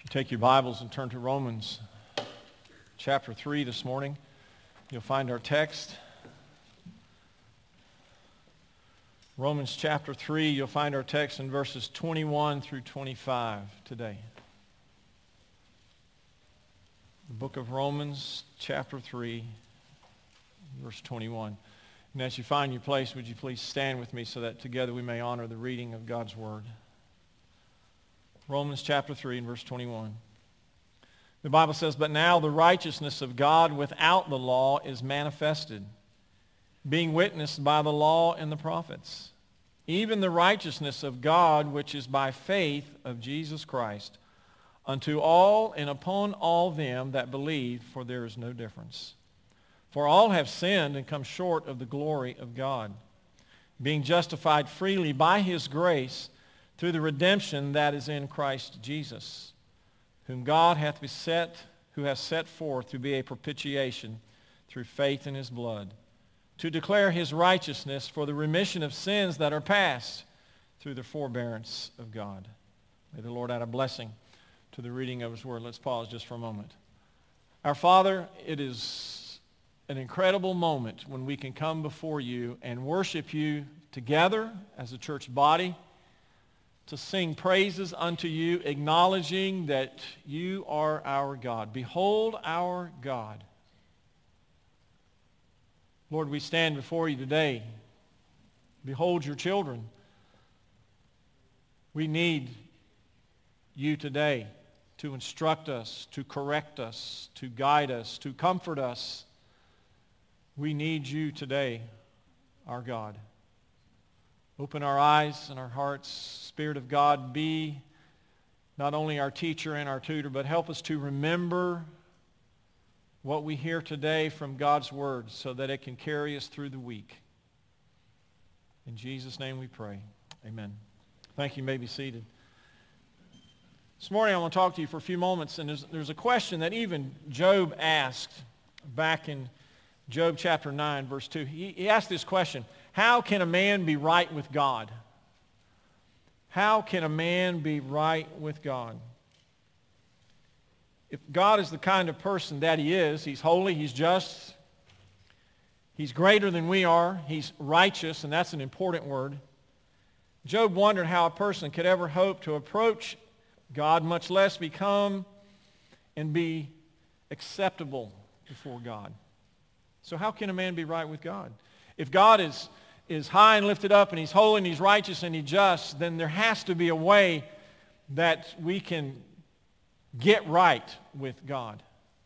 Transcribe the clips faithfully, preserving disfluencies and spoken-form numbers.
Take your Bibles and turn to Romans chapter three this morning. You'll find our text. Romans chapter three, you'll find our text in verses twenty-one through twenty-five today. The book of Romans chapter three, verse twenty-one. And as you find your place, would you please stand with me so that together we may honor the reading of God's Word. Romans chapter three and verse twenty-one. The Bible says, "But now the righteousness of God without the law is manifested, being witnessed by the law and the prophets, even the righteousness of God which is by faith of Jesus Christ, unto all and upon all them that believe, for there is no difference. For all have sinned and come short of the glory of God, being justified freely by his grace through the redemption that is in Christ Jesus, whom God hath beset, who hath set forth to be a propitiation through faith in his blood, to declare his righteousness for the remission of sins that are past through the forbearance of God." May the Lord add a blessing to the reading of his word. Let's pause just for a moment. Our Father, it is an incredible moment when we can come before you and worship you together as a church body, to sing praises unto you, acknowledging that you are our God. Behold our God. Lord, we stand before you today. Behold your children. We need you today to instruct us, to correct us, to guide us, to comfort us. We need you today, our God. Open our eyes and our hearts. Spirit of God, be not only our teacher and our tutor, but help us to remember what we hear today from God's word so that it can carry us through the week. In Jesus' name we pray. Amen. Thank you. You may be seated. This morning I want to talk to you for a few moments, and there's, there's a question that even Job asked back in Job chapter nine, verse two. He, he asked this question: how can a man be right with God? How can a man be right with God? If God is the kind of person that he is, he's holy, he's just, he's greater than we are, he's righteous, and that's an important word. Job wondered how a person could ever hope to approach God, much less become and be acceptable before God. So how can a man be right with God? If God is, is high and lifted up and he's holy and he's righteous and he's just, then there has to be a way that we can get right with God.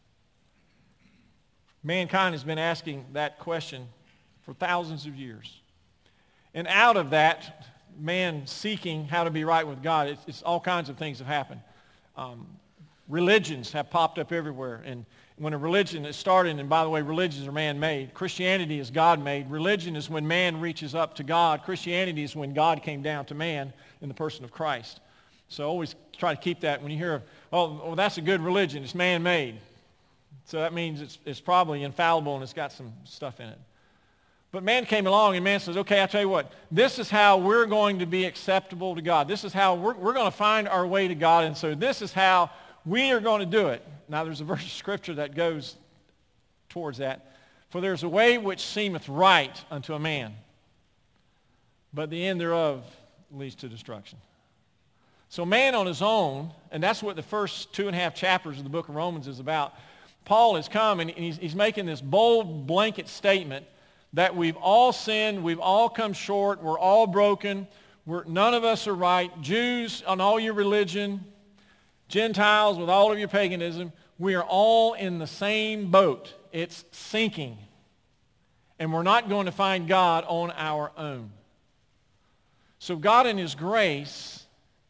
Mankind has been asking that question for thousands of years. And out of that, man seeking how to be right with God, it's, it's all kinds of things have happened. Um, religions have popped up everywhere. And when a religion is started, and by the way, religions are man-made. Christianity is God-made. Religion is when man reaches up to God. Christianity is when God came down to man in the person of Christ. So always try to keep that. When you hear, oh, well, that's a good religion, it's man-made. So that means it's, it's probably infallible and it's got some stuff in it. But man came along and man says, okay, I'll tell you what, this is how we're going to be acceptable to God. This is how we're, we're going to find our way to God, and so this is how we are going to do it. Now there's a verse of scripture that goes towards that. For there's a way which seemeth right unto a man, but the end thereof leads to destruction. So man on his own, and that's what the first two and a half chapters of the book of Romans is about. Paul has come and he's, he's making this bold blanket statement that we've all sinned, we've all come short, we're all broken, we're, none of us are right. Jews on all your religion, Gentiles with all of your paganism, we are all in the same boat. It's sinking. And we're not going to find God on our own. So God in his grace,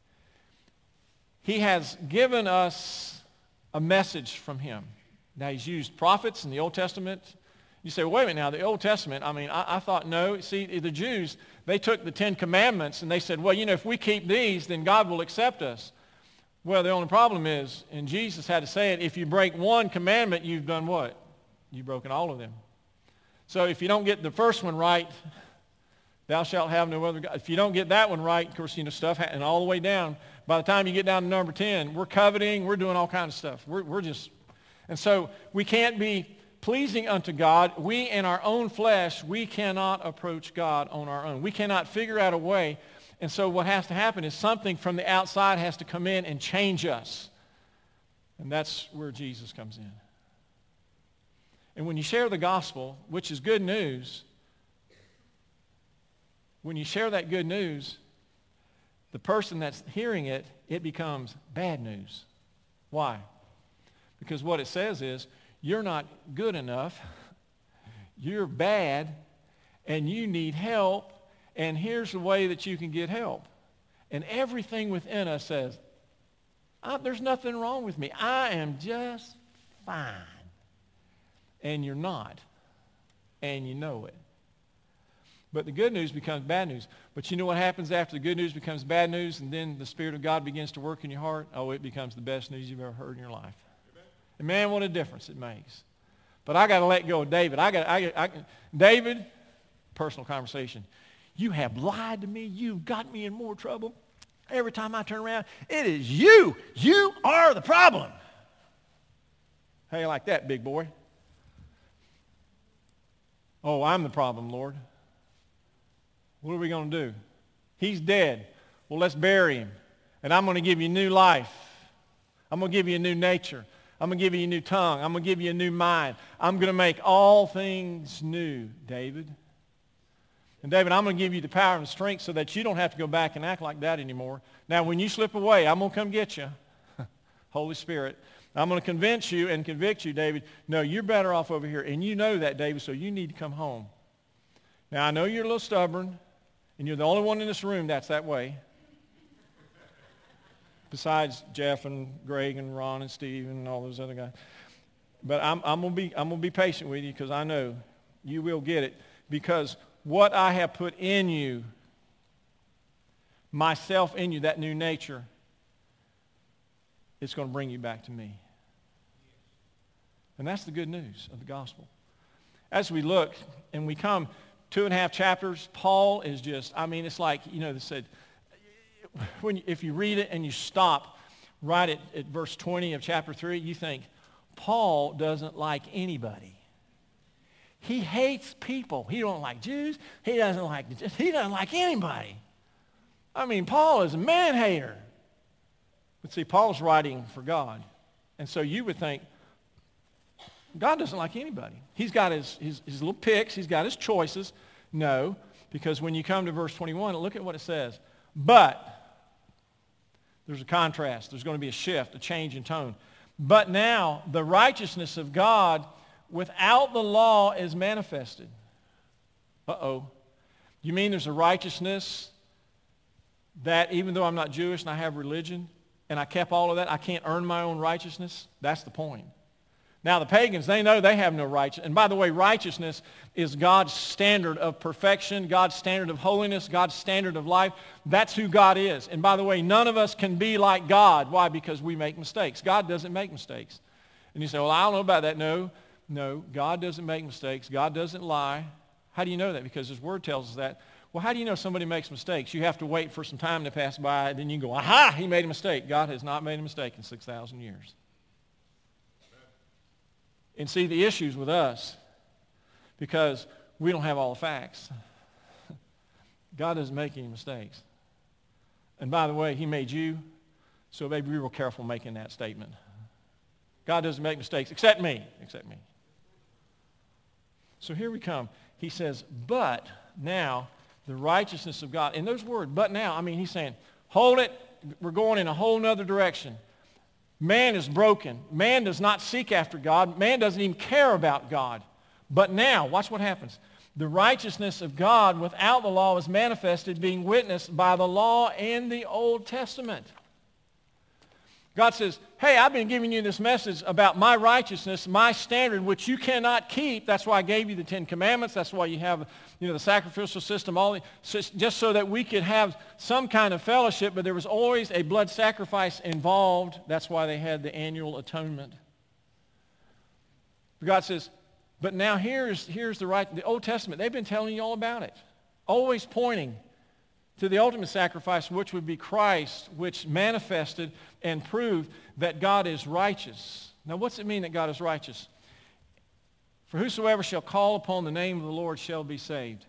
he has given us a message from him. Now he's used prophets in the Old Testament. You say, well, wait a minute now, the Old Testament, I mean, I, I thought, no. See, the Jews, they took the Ten Commandments and they said, well, you know, if we keep these, then God will accept us. Well, the only problem is, and Jesus had to say it, if you break one commandment, you've done what? You've broken all of them. So if you don't get the first one right, thou shalt have no other God. If you don't get that one right, of course, you know, stuff, and all the way down, By the time you get down to number ten, we're coveting, we're doing all kinds of stuff. We're, we're just, and so we can't be pleasing unto God. We in our own flesh, we cannot approach God on our own. We cannot figure out a way. And so what has to happen is something from the outside has to come in and change us. And that's where Jesus comes in. And when you share the gospel, which is good news, when you share that good news, the person that's hearing it, it becomes bad news. Why? Because what it says is, you're not good enough, you're bad, and you need help, and here's the way that you can get help. And everything within us says, I, there's nothing wrong with me. I am just fine. And you're not. And you know it. But the good news becomes bad news. But you know what happens after the good news becomes bad news and then the Spirit of God begins to work in your heart? Oh, it becomes the best news you've ever heard in your life. Amen. And man, what a difference it makes. But I got to let go of David. I got, I, I, David, personal conversation. You have lied to me. You've got me in more trouble. Every time I turn around, it is you. You are the problem. How you like that, big boy? Oh, I'm the problem, Lord. What are we going to do? He's dead. Well, let's bury him. And I'm going to give you new life. I'm going to give you a new nature. I'm going to give you a new tongue. I'm going to give you a new mind. I'm going to make all things new, David. And David, I'm going to give you the power and the strength so that you don't have to go back and act like that anymore. Now, when you slip away, I'm going to come get you. Holy Spirit. I'm going to convince you and convict you, David. No, you're better off over here. And you know that, David, so you need to come home. Now, I know you're a little stubborn, and you're the only one in this room that's that way. Besides Jeff and Greg and Ron and Steve and all those other guys. But I'm, I'm going to be, I'm going to be patient with you because I know you will get it. Because what I have put in you, myself in you, that new nature, it's going to bring you back to me. And that's the good news of the gospel. As we look and we come two and a half chapters, Paul is just, I mean, it's like, you know, they said, when, if you read it and you stop right at, at verse twenty of chapter three, you think, Paul doesn't like anybody. He hates people. He don't like Jews. He doesn't like, he doesn't like anybody. I mean, Paul is a man-hater. But see, Paul's writing for God. And so you would think, God doesn't like anybody. He's got his, his, his little picks. He's got his choices. No, because when you come to verse twenty-one, look at what it says. But, there's a contrast. There's going to be a shift, a change in tone. But now, the righteousness of God without the law is manifested. Uh-oh. You mean there's a righteousness that even though I'm not Jewish and I have religion, and I kept all of that, I can't earn my own righteousness? That's the point. Now, the pagans, they know they have no righteousness. And by the way, righteousness is God's standard of perfection, God's standard of holiness, God's standard of life. That's who God is. And by the way, none of us can be like God. Why? Because we make mistakes. God doesn't make mistakes. And you say, well, I don't know about that. No, no, God doesn't make mistakes. God doesn't lie. How do you know that? Because his word tells us that. Well, how do you know somebody makes mistakes? You have to wait for some time to pass by, and then you go, aha, he made a mistake. God has not made a mistake in six thousand years. And see, the issues with us, because we don't have all the facts. God doesn't make any mistakes. And by the way, he made you, so maybe be real careful making that statement. God doesn't make mistakes, except me, except me. So here we come. He says, but now the righteousness of God. And those words, but now, I mean, he's saying, hold it, we're going in a whole nother direction. Man is broken. Man does not seek after God. Man doesn't even care about God. But now, watch what happens. The righteousness of God without the law is manifested, being witnessed by the law and the Old Testament. God says, hey, I've been giving you this message about my righteousness, my standard, which you cannot keep. That's why I gave you the Ten Commandments. That's why you have, you know, the sacrificial system, all the, just so that we could have some kind of fellowship, but there was always a blood sacrifice involved. That's why they had the annual atonement. But God says, but now here's, here's the right, the Old Testament. They've been telling you all about it, always pointing to the ultimate sacrifice, which would be Christ, which manifested and proved that God is righteous. Now, what's it mean that God is righteous? For whosoever shall call upon the name of the Lord shall be saved.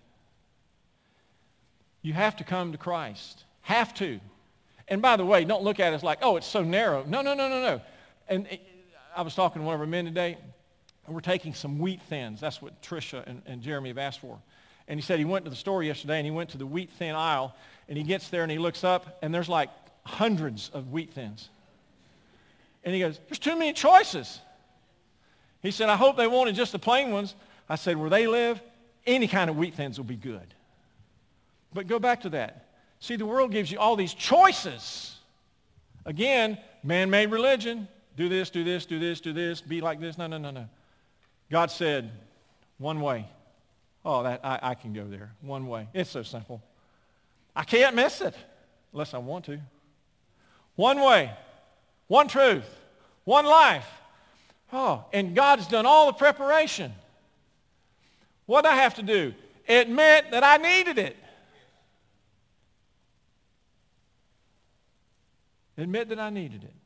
You have to come to Christ. Have to. And by the way, don't look at it as like, oh, it's so narrow. No, no, no, no, no. And I was talking to one of our men today, and we're taking some wheat thins. That's what Tricia and, and Jeremy have asked for. And he said he went to the store yesterday, and he went to the wheat thin aisle, and he gets there, and he looks up, and there's like hundreds of wheat thins. And he goes, there's too many choices. He said, I hope they wanted just the plain ones. I said, where they live, any kind of wheat thins will be good. But go back to that. See, the world gives you all these choices. Again, man-made religion. Do this, do this, do this, do this, be like this. No, no, no, no. God said, one way. Oh, that I, I can go there. One way. It's so simple. I can't miss it unless I want to. One way. One truth. One life. Oh, and God's done all the preparation. What do I have to do? Admit that I needed it. Admit that I needed it.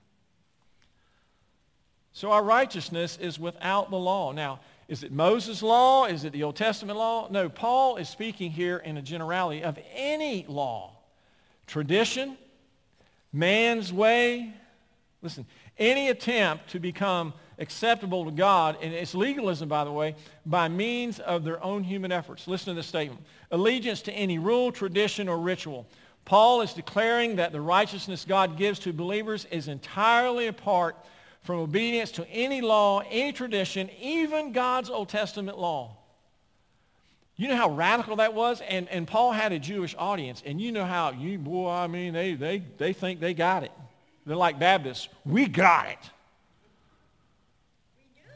So our righteousness is without the law. Now, is it Moses' law? Is it the Old Testament law? No, Paul is speaking here in a generality of any law. Tradition, man's way. Listen, any attempt to become acceptable to God, and it's legalism, by the way, by means of their own human efforts. Listen to this statement. Allegiance to any rule, tradition, or ritual. Paul is declaring that the righteousness God gives to believers is entirely apart from obedience to any law, any tradition, even God's Old Testament law. You know how radical that was? And, and Paul had a Jewish audience, and you know how, you boy, I mean, they, they, they think they got it. They're like Baptists. We got it. We do.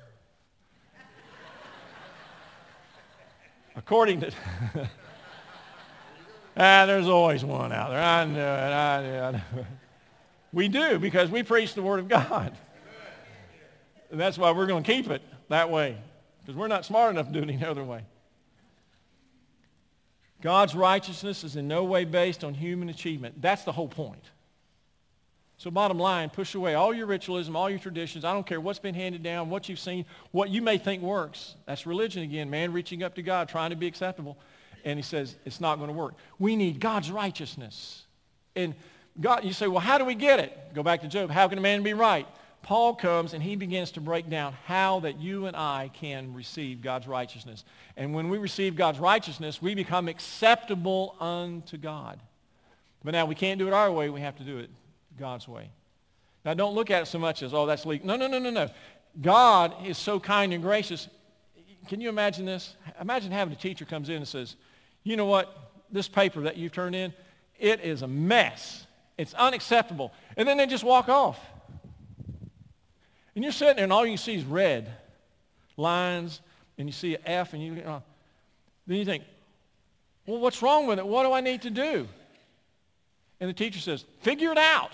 According to... ah, there's always one out there. I know it. I know, I know. We do, because we preach the Word of God. And that's why we're going to keep it that way, because we're not smart enough to do it any other way. God's righteousness is in no way based on human achievement. That's the whole point. So bottom line, push away all your ritualism, all your traditions. I don't care what's been handed down, what you've seen, what you may think works. That's religion again, man reaching up to God, trying to be acceptable. And he says it's not going to work. We need God's righteousness. And God, you say, well, how do we get it? Go back to Job. How can a man be right? Paul comes and he begins to break down how that you and I can receive God's righteousness. And when we receive God's righteousness, we become acceptable unto God. But now we can't do it our way. We have to do it God's way. Now don't look at it so much as, oh, that's legal. No, no, no, no, no. God is so kind and gracious. Can you imagine this? Imagine having a teacher comes in and says, you know what? This paper that you've turned in, it is a mess. It's unacceptable. And then they just walk off. And you're sitting there and all you see is red lines, and you see an F, and you, uh, then you think, well, what's wrong with it? What do I need to do? And the teacher says, figure it out.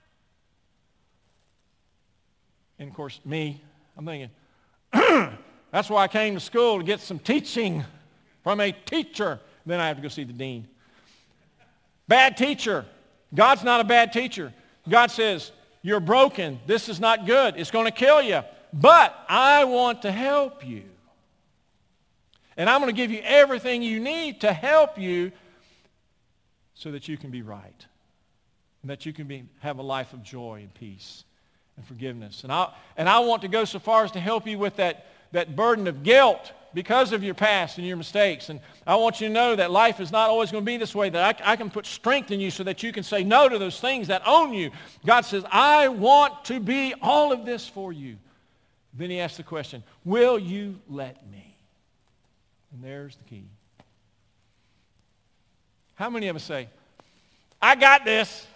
And of course, me, I'm thinking, that's why I came to school, to get some teaching from a teacher. Then I have to go see the dean. Bad teacher. God's not a bad teacher. God says, you're broken. This is not good. It's going to kill you. But I want to help you. And I'm going to give you everything you need to help you so that you can be right. And that you can be, have a life of joy and peace and forgiveness. And I, and I want to go so far as to help you with that, that burden of guilt because of your past and your mistakes. And I want you to know that life is not always going to be this way, that I, I can put strength in you so that you can say no to those things that own you. God says, I want to be all of this for you. Then he asks the question, will you let me? And there's the key. How many of us say, I got this.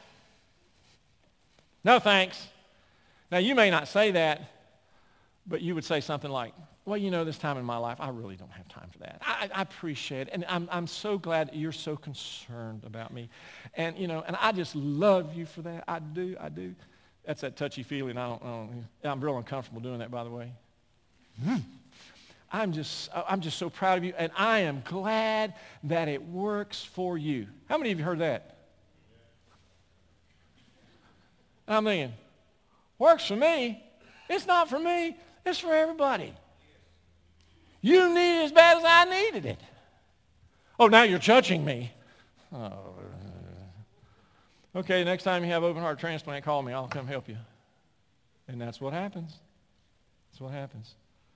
No thanks. Now you may not say that, but you would say something like, well, you know, this time in my life, I really don't have time for that. I, I appreciate it, and I'm, I'm so glad that you're so concerned about me. And, you know, and I just love you for that. I do, I do. That's that touchy feeling. I don't, I don't I'm real uncomfortable doing that, by the way. I'm just, I'm just so proud of you, and I am glad that it works for you. How many of you heard that? I'm thinking, works for me? It's not for me. It's for everybody. You need it as bad as I needed it. Oh, now you're judging me. Oh. Okay, next time you have open heart transplant, call me. I'll come help you. And that's what happens. That's what happens.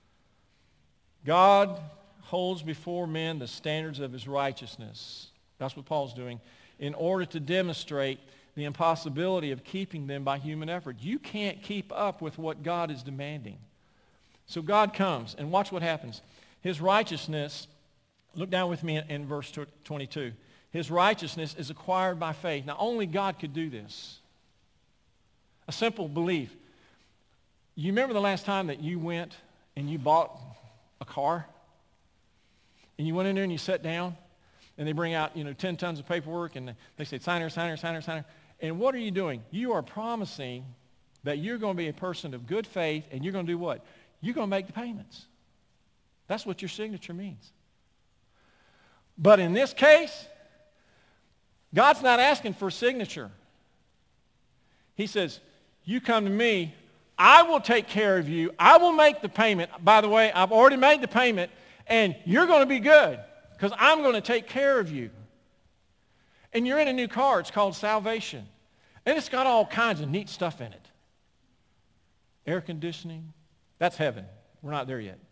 God holds before men the standards of his righteousness. That's what Paul's doing, in order to demonstrate the impossibility of keeping them by human effort. You can't keep up with what God is demanding. So God comes, and watch what happens. His righteousness, look down with me in, in verse twenty-two. His righteousness is acquired by faith. Now, only God could do this. A simple belief. You remember the last time that you went and you bought a car? And you went in there and you sat down, and they bring out, you know, ten tons of paperwork, and they say, sign here, sign here, sign here, sign here. And what are you doing? You are promising that you're going to be a person of good faith, and you're going to do what? You're going to make the payments. That's what your signature means. But in this case, God's not asking for a signature. He says, you come to me, I will take care of you. I will make the payment. By the way, I've already made the payment, and you're going to be good because I'm going to take care of you. And you're in a new car. It's called salvation. And it's got all kinds of neat stuff in it. Air conditioning. That's heaven. We're not there yet.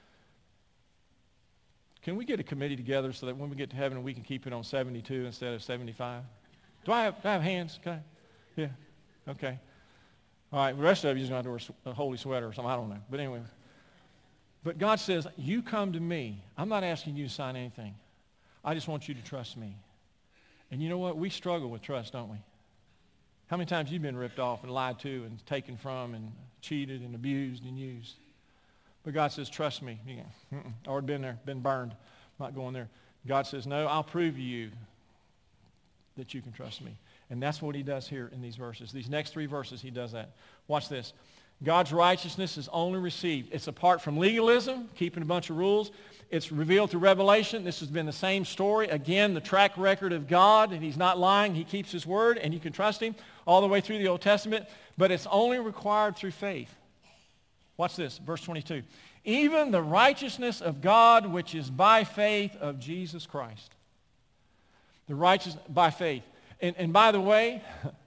Can we get a committee together so that when we get to heaven, we can keep it on seventy-two instead of seventy-five? Do I have, do I have hands? Okay. Yeah. Okay. All right. The rest of you is going to have to wear a holy sweater or something. I don't know. But anyway. But God says, you come to me. I'm not asking you to sign anything. I just want you to trust me. And you know what? We struggle with trust, don't we? How many times have you been ripped off and lied to and taken from and cheated and abused and used? But God says, trust me. You go, mm-mm, already been there, been burned. I'm not going there. God says, no, I'll prove to you that you can trust me. And that's what he does here in these verses. These next three verses, he does that. Watch this. God's righteousness is only received. It's apart from legalism, keeping a bunch of rules. It's revealed through revelation. This has been the same story. Again, the track record of God, and he's not lying. He keeps his word, and you can trust him all the way through the Old Testament. But it's only required through faith. Watch this, verse twenty-two. Even the righteousness of God, which is by faith of Jesus Christ. The righteousness by faith. And, and by the way,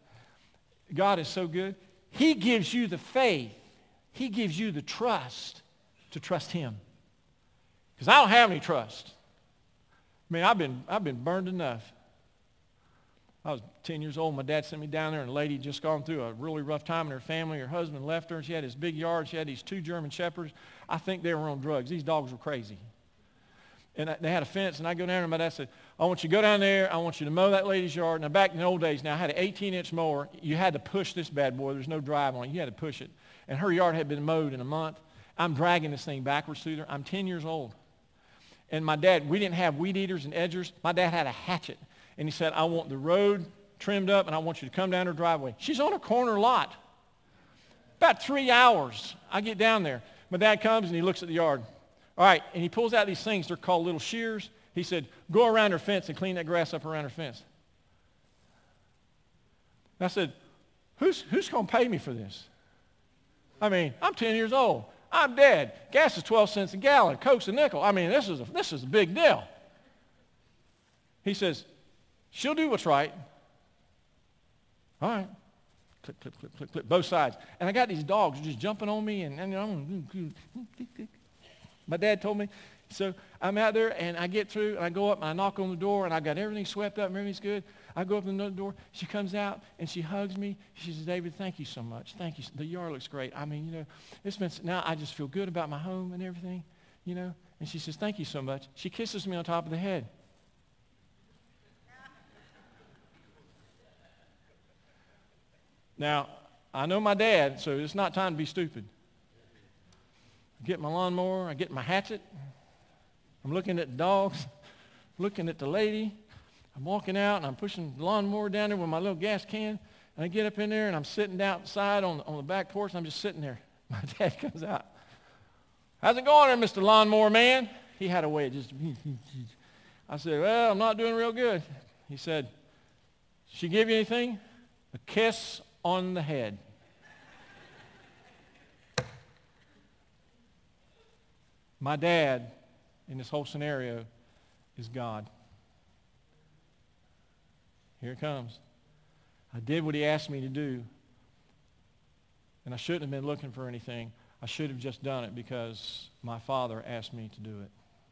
God is so good. He gives you the faith. He gives you the trust to trust him. Because I don't have any trust. I mean, I've been, I've been burned enough. I was ten years old. My dad sent me down there, and a lady had just gone through a really rough time in her family. Her husband left her. She had this big yard. She had these two German Shepherds. I think they were on drugs. These dogs were crazy. And they had a fence, and I go down there, and my dad said, I want you to go down there. I want you to mow that lady's yard. Now, back in the old days, now I had an eighteen-inch mower. You had to push this bad boy. There's no drive on it. You had to push it. And her yard had been mowed in a month. I'm dragging this thing backwards through there. I'm ten years old. And my dad, we didn't have weed eaters and edgers. My dad had a hatchet. And he said, I want the road trimmed up, and I want you to come down her driveway. She's on a corner lot. About three hours, I get down there. My dad comes, and he looks at the yard. All right, and he pulls out these things. They're called little shears. He said, go around her fence and clean that grass up around her fence. And I said, who's, who's going to pay me for this? I mean, I'm ten years old. I'm dead. Gas is twelve cents a gallon. Coke's a nickel. I mean, this is a, this is a big deal. He says, she'll do what's right. All right. Click, click, click, click, click, both sides. And I got these dogs just jumping on me, and, and I'm, my dad told me. So I'm out there, and I get through, and I go up, and I knock on the door, and I got everything swept up, and everything's good. I go up to the door. She comes out, and she hugs me. She says, David, thank you so much. Thank you. The yard looks great. I mean, you know, it's been, now I just feel good about my home and everything, you know. And she says, thank you so much. She kisses me on top of the head. Now, I know my dad, so it's not time to be stupid. I get my lawnmower. I get my hatchet. I'm looking at the dogs, looking at the lady. I'm walking out, and I'm pushing the lawnmower down there with my little gas can. And I get up in there, and I'm sitting outside on, on the back porch, and I'm just sitting there. My dad comes out. How's it going there, Mister Lawnmower Man? He had a way of just, I said, well, I'm not doing real good. He said, she give you anything? A kiss on the head. My dad, in this whole scenario, is God. Here it comes. I did what he asked me to do, and I shouldn't have been looking for anything. I should have just done it because my Father asked me to do it.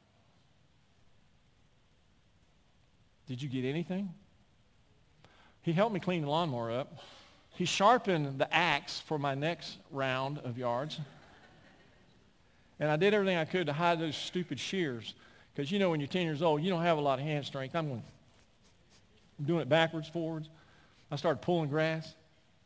Did you get anything? He helped me clean the lawnmower up. He sharpened the axe for my next round of yards. And I did everything I could to hide those stupid shears. Because you know when you're ten years old, you don't have a lot of hand strength. I'm, going, I'm doing it backwards, forwards. I started pulling grass.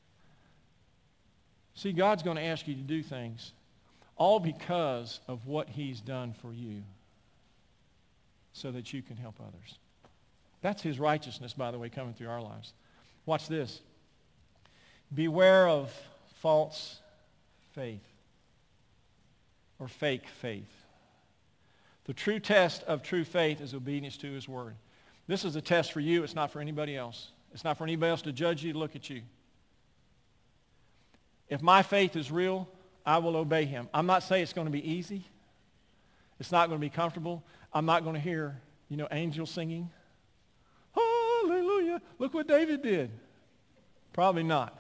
See, God's going to ask you to do things all because of what he's done for you so that you can help others. That's his righteousness, by the way, coming through our lives. Watch this. Beware of false faith or fake faith. The true test of true faith is obedience to his word. This is a test for you. It's not for anybody else. It's not for anybody else to judge you, to look at you. If my faith is real, I will obey him. I'm not saying it's going to be easy. It's not going to be comfortable. I'm not going to hear, you know, angels singing. Hallelujah. Look what David did. Probably not.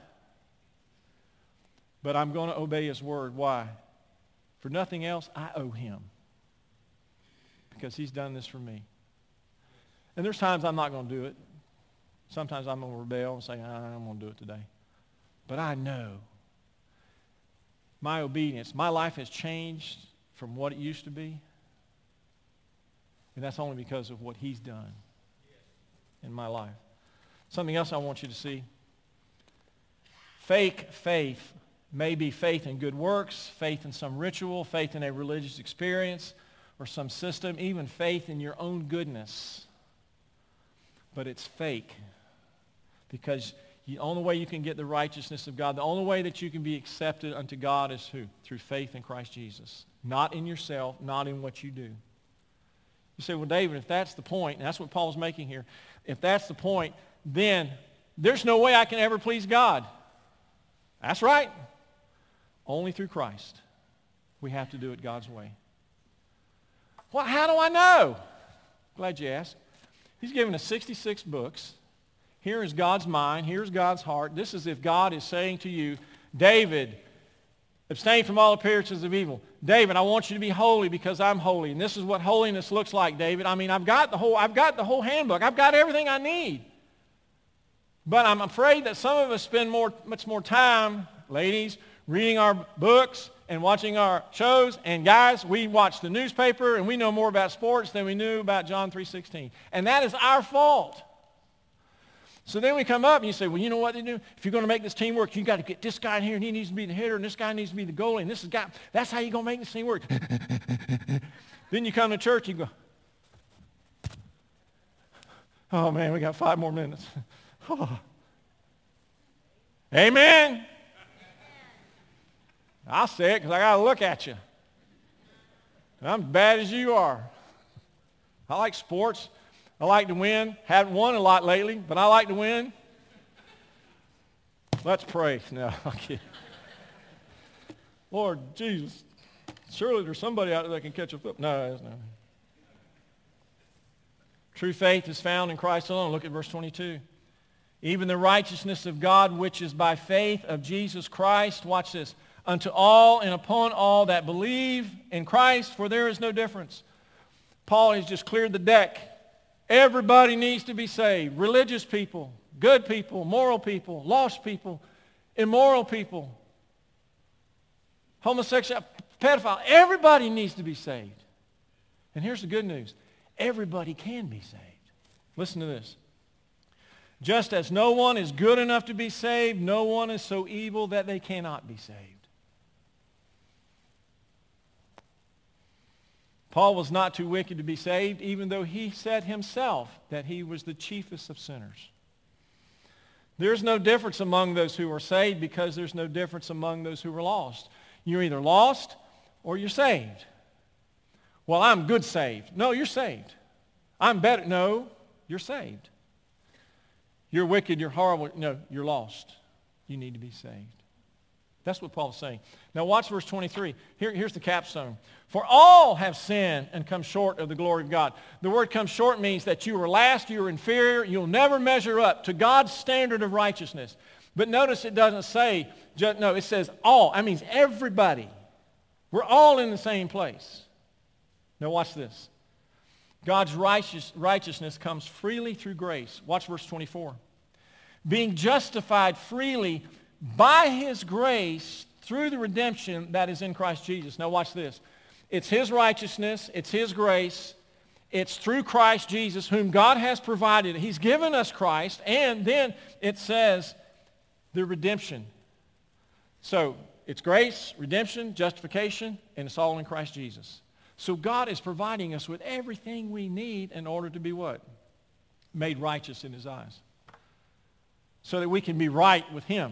But I'm going to obey his word. Why? For nothing else, I owe him. Because he's done this for me. And there's times I'm not going to do it. Sometimes I'm going to rebel and say, ah, I'm going to do it today. But I know my obedience, my life has changed from what it used to be. And that's only because of what he's done in my life. Something else I want you to see. Fake faith may be faith in good works, faith in some ritual, faith in a religious experience or some system, even faith in your own goodness. But it's fake because the only way you can get the righteousness of God, the only way that you can be accepted unto God is who? Through faith in Christ Jesus. Not in yourself, not in what you do. You say, well, David, if that's the point, and that's what Paul's making here, if that's the point, then there's no way I can ever please God. That's right. Only through Christ. We have to do it God's way. Well, how do I know? Glad you asked. He's given us sixty-six books. Here is God's mind. Here's God's heart. This is if God is saying to you, David, abstain from all appearances of evil. David, I want you to be holy because I'm holy. And this is what holiness looks like, David. I mean, I've got the whole, I've got the whole handbook. I've got everything I need. But I'm afraid that some of us spend more, much more time, ladies, reading our books and watching our shows. And guys, we watch the newspaper and we know more about sports than we knew about John three sixteen. And that is our fault. So then we come up and you say, well, you know what they do? If you're going to make this team work, you got to get this guy in here and he needs to be the hitter and this guy needs to be the goalie and this is guy. That's how you're going to make this team work. Then you come to church and you go, oh man, we got five more minutes. Oh. Amen. I'll say it because I got to look at you. I'm as bad as you are. I like sports. I like to win. Haven't won a lot lately, but I like to win. Let's pray. No, I'm kidding. Lord Jesus, surely there's somebody out there that can catch a foot. No, there's not. True faith is found in Christ alone. Look at verse twenty-two. Even the righteousness of God, which is by faith of Jesus Christ, watch this, unto all and upon all that believe in Christ, for there is no difference. Paul has just cleared the deck. Everybody needs to be saved. Religious people, good people, moral people, lost people, immoral people, homosexual, pedophile. Everybody needs to be saved. And here's the good news. Everybody can be saved. Listen to this. Just as no one is good enough to be saved, no one is so evil that they cannot be saved. Paul was not too wicked to be saved, even though he said himself that he was the chiefest of sinners. There's no difference among those who are saved because there's no difference among those who are lost. You're either lost or you're saved. Well, I'm good saved. No, you're saved. I'm better. No, you're saved. You're wicked, you're horrible. No, you're lost. You need to be saved. That's what Paul's saying. Now watch verse twenty-three. Here, here's the capstone. For all have sinned and come short of the glory of God. The word come short means that you were last, you were inferior, you'll never measure up to God's standard of righteousness. But notice it doesn't say, just, no, it says all. That means everybody. We're all in the same place. Now watch this. God's righteous, righteousness comes freely through grace. Watch verse twenty-four. Being justified freely by his grace through the redemption that is in Christ Jesus. Now watch this. It's his righteousness. It's his grace. It's through Christ Jesus whom God has provided. He's given us Christ. And then it says the redemption. So it's grace, redemption, justification, and it's all in Christ Jesus. So God is providing us with everything we need in order to be what? Made righteous in his eyes. So that we can be right with him.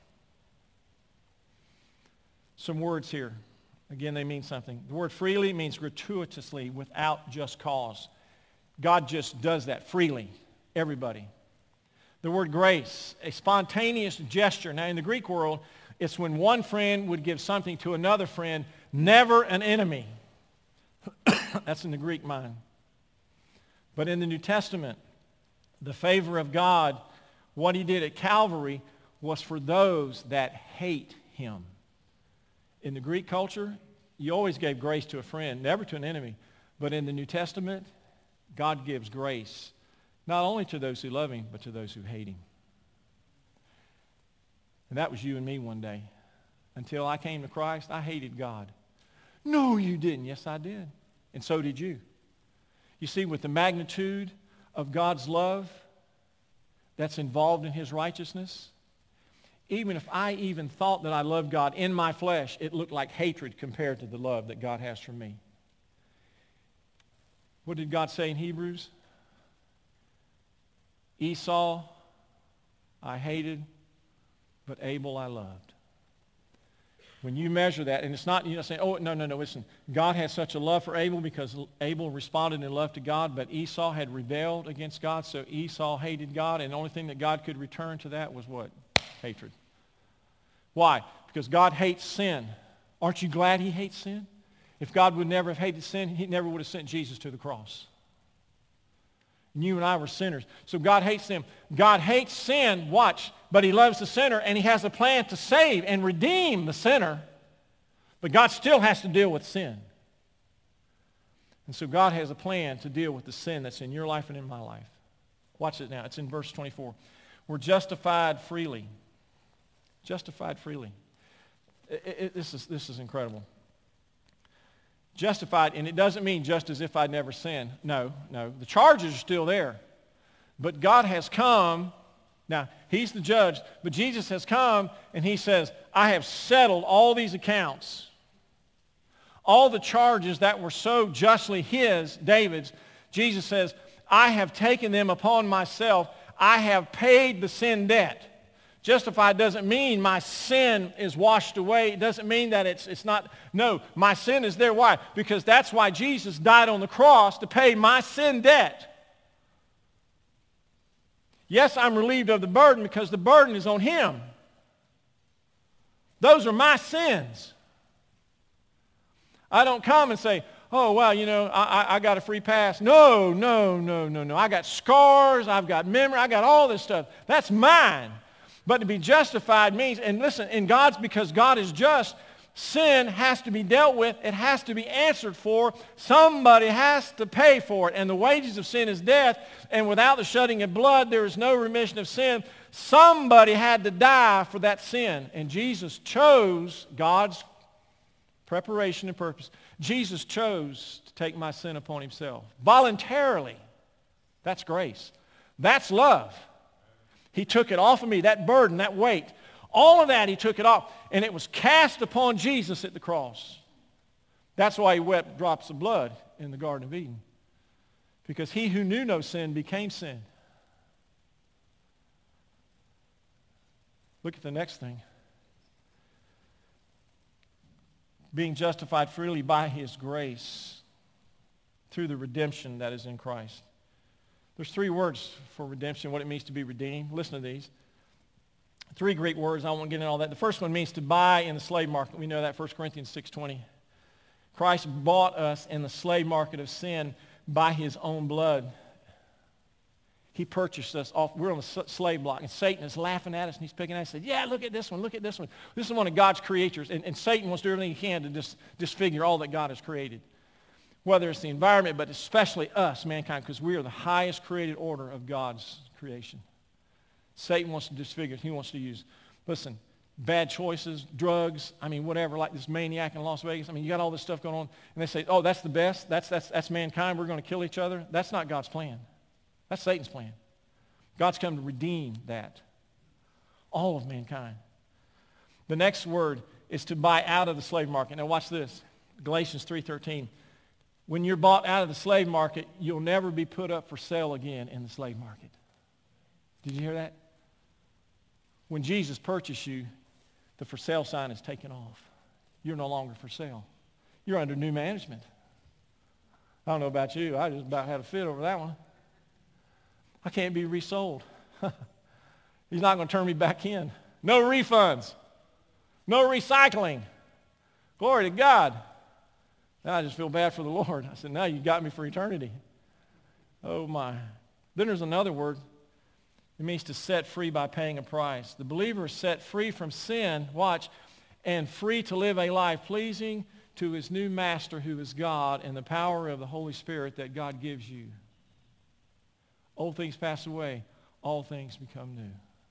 Some words here. Again, they mean something. The word freely means gratuitously, without just cause. God just does that freely. Everybody. The word grace, a spontaneous gesture. Now, in the Greek world, it's when one friend would give something to another friend, never an enemy. That's in the Greek mind. But in the New Testament, the favor of God, what he did at Calvary, was for those that hate him. In the Greek culture, you always gave grace to a friend, never to an enemy. But in the New Testament, God gives grace not only to those who love him, but to those who hate him. And that was you and me one day. Until I came to Christ, I hated God. No, you didn't. Yes, I did. And so did you. You see, with the magnitude of God's love that's involved in his righteousness, even if I even thought that I loved God in my flesh, it looked like hatred compared to the love that God has for me. What did God say in Hebrews? Esau I hated, but Abel I loved. When you measure that, and it's not, you know, saying, oh, no, no, no, listen. God had such a love for Abel because Abel responded in love to God, but Esau had rebelled against God, so Esau hated God, and the only thing that God could return to that was what? Hatred. Why? Because God hates sin. Aren't you glad he hates sin? If God would never have hated sin, he never would have sent Jesus to the cross. And you and I were sinners. So God hates them. God hates sin, watch, but he loves the sinner, and he has a plan to save and redeem the sinner. But God still has to deal with sin. And so God has a plan to deal with the sin that's in your life and in my life. Watch it now. It's in verse twenty-four. We're justified freely. Justified freely. It, it, this is, this is incredible. Justified, and it doesn't mean just as if I'd never sinned. No, no. The charges are still there. But God has come. Now, he's the judge, but Jesus has come, and he says, I have settled all these accounts. All the charges that were so justly his, David's, Jesus says, I have taken them upon myself. I have paid the sin debt. Justified doesn't mean my sin is washed away. It doesn't mean that it's, it's not. No, my sin is there. Why? Because that's why Jesus died on the cross, to pay my sin debt. Yes, I'm relieved of the burden because the burden is on him. Those are my sins. I don't come and say, oh, well, you know, I, I, I got a free pass. No, no, no, no, no. I got scars. I've got memory. I got all this stuff. That's mine. But to be justified means, and listen, in God's, because God is just, sin has to be dealt with. It has to be answered for. Somebody has to pay for it. And the wages of sin is death. And without the shedding of blood, there is no remission of sin. Somebody had to die for that sin. And Jesus chose God's preparation and purpose. Jesus chose to take my sin upon himself. Voluntarily. That's grace. That's love. He took it off of me, that burden, that weight. All of that, he took it off. And it was cast upon Jesus at the cross. That's why he wept drops of blood in the Garden of Eden. Because he who knew no sin became sin. Look at the next thing. being justified freely by his grace through the redemption that is in Christ. There's three words for redemption, what it means to be redeemed. Listen to these. Three Greek words. I won't get into all that. The first one means to buy in the slave market. We know that, First Corinthians six twenty. Christ bought us in the slave market of sin by his own blood. He purchased us off. We're on the slave block, and Satan is laughing at us, and he's picking at us and said, yeah, look at this one, look at this one. This is one of God's creatures, and, and Satan wants to do everything he can to dis, disfigure all that God has created, whether it's the environment, but especially us, mankind, because we are the highest created order of God's creation. Satan wants to disfigure. He wants to use, listen, bad choices, drugs, I mean, whatever, like this maniac in Las Vegas. I mean, you got all this stuff going on, and they say, oh, that's the best. That's, that's, that's mankind. We're going to kill each other. That's not God's plan. That's Satan's plan. God's come to redeem that. All of mankind. The next word is to buy out of the slave market. Now watch this. Galatians three thirteen. When you're bought out of the slave market, you'll never be put up for sale again in the slave market. Did you hear that? When Jesus purchased you, the for sale sign is taken off. You're no longer for sale. You're under new management. I don't know about you. I just about had a fit over that one. I can't be resold. He's not going to turn me back in. No refunds. No recycling. Glory to God. Now I just feel bad for the Lord. I said, now you got me for eternity. Oh my. Then there's another word. It means to set free by paying a price. The believer is set free from sin, watch, and free to live a life pleasing to his new master who is God and the power of the Holy Spirit that God gives you. Old things pass away. All things become new.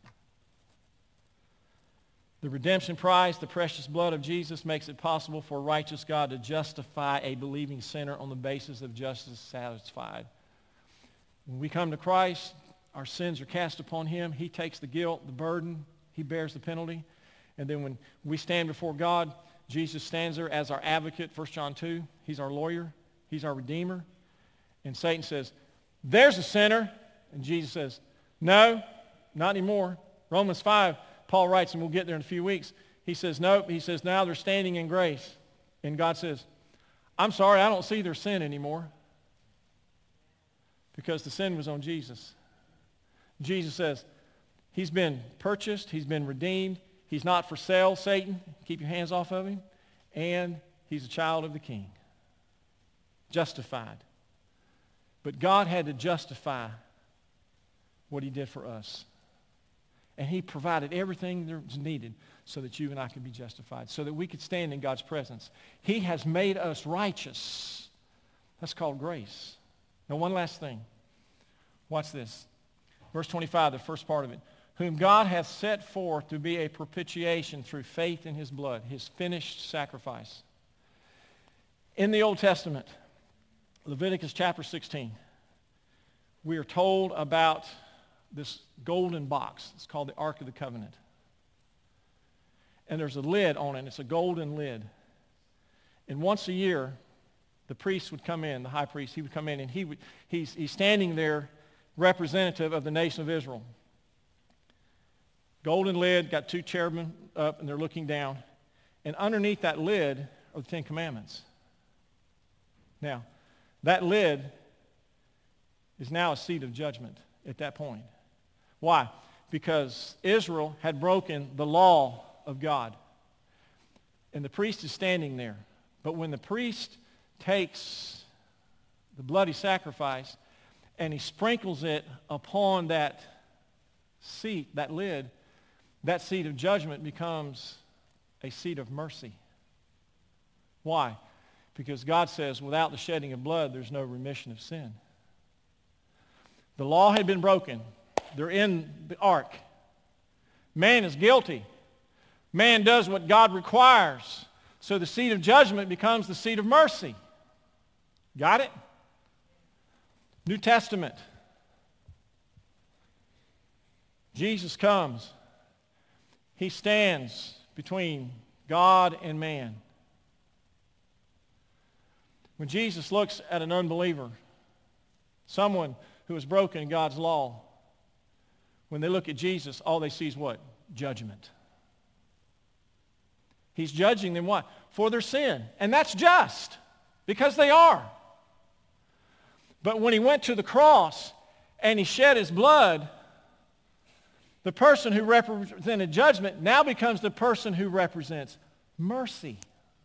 The redemption price, the precious blood of Jesus, makes it possible for a righteous God to justify a believing sinner on the basis of justice satisfied. When we come to Christ, our sins are cast upon him. He takes the guilt, the burden. He bears the penalty. And then when we stand before God, Jesus stands there as our advocate, First John two. He's our lawyer. He's our redeemer. And Satan says, there's a sinner. And Jesus says, no, not anymore. Romans five, Paul writes, and we'll get there in a few weeks. He says, nope. He says, now they're standing in grace. And God says, I'm sorry, I don't see their sin anymore. Because the sin was on Jesus. Jesus says, he's been purchased. He's been redeemed. He's not for sale, Satan. Keep your hands off of him. And he's a child of the King. Justified. But God had to justify what he did for us. And he provided everything that was needed so that you and I could be justified, so that we could stand in God's presence. He has made us righteous. That's called grace. Now, one last thing. Watch this. Verse twenty-five, the first part of it. Whom God hath set forth to be a propitiation through faith in his blood, his finished sacrifice. In the Old Testament, Leviticus chapter sixteen, we are told about this golden box. It's called the Ark of the Covenant. And there's a lid on it, and it's a golden lid. And once a year, the priest would come in, the high priest, he would come in, and he would, he's, he's standing there representative of the nation of Israel. Golden lid, got two cherubim up, and they're looking down. And underneath that lid are the Ten Commandments. Now, that lid is now a seat of judgment at that point. Why? Because Israel had broken the law of God. And the priest is standing there. But when the priest takes the bloody sacrifice and he sprinkles it upon that seat, that lid, that seat of judgment becomes a seat of mercy. Why? Because God says without the shedding of blood, there's no remission of sin. The law had been broken. They're in the ark. Man is guilty. Man does what God requires. So the seat of judgment becomes the seat of mercy. Got it? New Testament. Jesus comes. He stands between God and man. When Jesus looks at an unbeliever, someone who has broken God's law, when they look at Jesus, all they see is what? Judgment. He's judging them what? For their sin. And that's just, because they are. But when he went to the cross and he shed his blood, the person who represented judgment now becomes the person who represents mercy.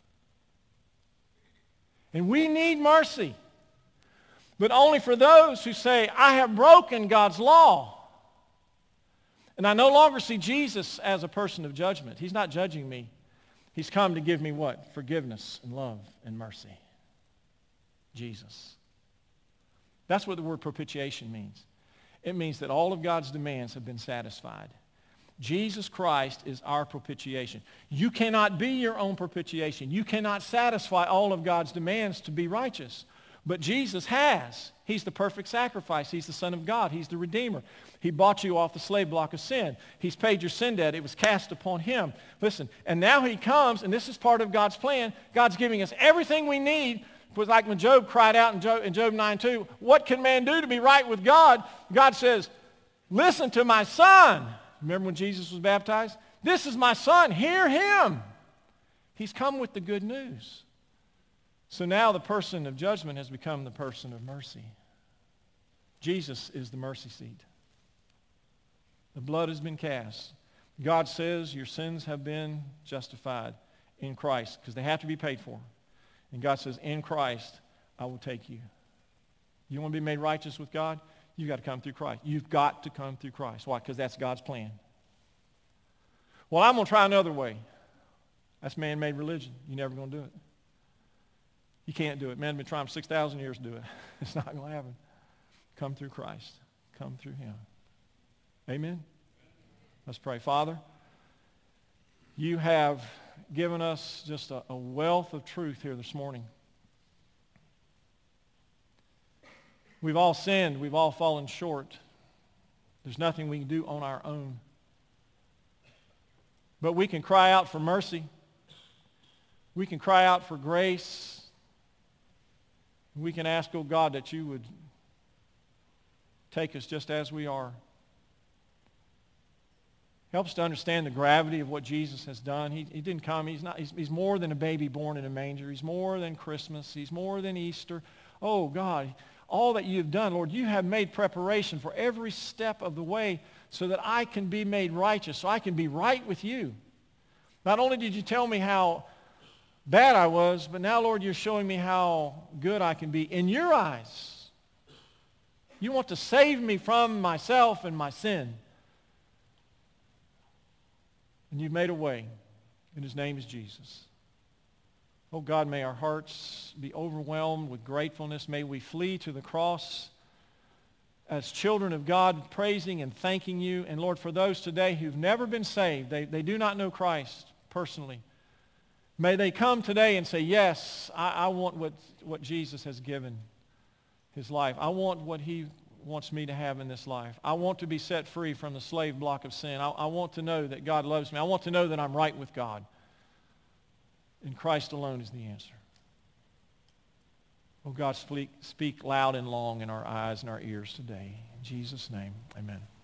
And we need mercy. But only for those who say, I have broken God's law. And I no longer see Jesus as a person of judgment. He's not judging me. He's come to give me what? Forgiveness and love and mercy. Jesus. That's what the word propitiation means. It means that all of God's demands have been satisfied. Jesus Christ is our propitiation. You cannot be your own propitiation. You cannot satisfy all of God's demands to be righteous. But Jesus has. He's the perfect sacrifice. He's the Son of God. He's the Redeemer. He bought you off the slave block of sin. He's paid your sin debt. It was cast upon him. Listen, and now he comes, and this is part of God's plan. God's giving us everything we need. It was like when Job cried out in Job, in Job nine two, what can man do to be right with God? God says, listen to my son. Remember when Jesus was baptized? This is my son. Hear him. He's come with the good news. So now the person of judgment has become the person of mercy. Jesus is the mercy seat. The blood has been cast. God says your sins have been justified in Christ because they have to be paid for. And God says, in Christ, I will take you. You want to be made righteous with God? You've got to come through Christ. You've got to come through Christ. Why? Because that's God's plan. Well, I'm going to try another way. That's man-made religion. You're never going to do it. You can't do it. Man has been trying for six thousand years to do it. It's not going to happen. Come through Christ. Come through him. Amen? Let's pray. Father, you have given us just a, a wealth of truth here this morning. We've all sinned. We've all fallen short. There's nothing we can do on our own. But we can cry out for mercy. We can cry out for grace. We can ask, oh God, that you would take us just as we are. Help us to understand the gravity of what Jesus has done. He, he didn't come. He's, not, he's, he's more than a baby born in a manger. He's more than Christmas. He's more than Easter. Oh God, all that you've done, Lord, you have made preparation for every step of the way so that I can be made righteous, so I can be right with you. Not only did you tell me how bad I was, but now, Lord, you're showing me how good I can be in your eyes. You want to save me from myself and my sin. And you've made a way, and his name is Jesus. Oh God, may our hearts be overwhelmed with gratefulness. May we flee to the cross as children of God, praising and thanking you. And Lord, for those today who've never been saved, they, they do not know Christ personally, may they come today and say, yes, I, I want what, what Jesus has given his life. I want what he wants me to have in this life. I want to be set free from the slave block of sin. I, I want to know that God loves me. I want to know that I'm right with God. And Christ alone is the answer. Oh God, speak, speak loud and long in our eyes and our ears today. In Jesus' name, amen.